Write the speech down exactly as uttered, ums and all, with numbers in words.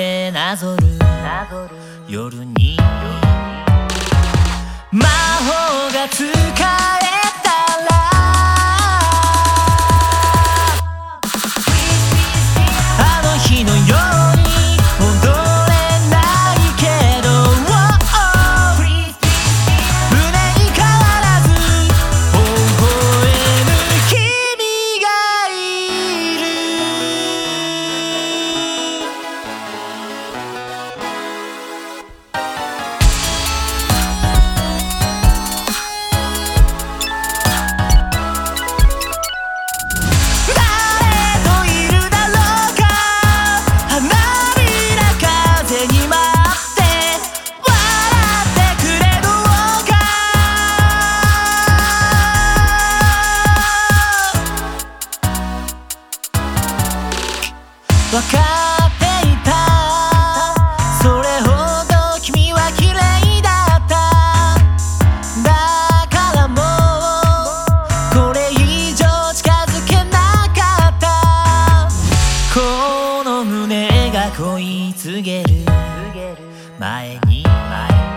てなぞる夜に魔法が使えたらあの日のように踊れないけど胸に変わらず微笑む君がいる。わかっていた、それほど君は綺麗だった。だからもうこれ以上近づけなかった。この胸が恋告げる前に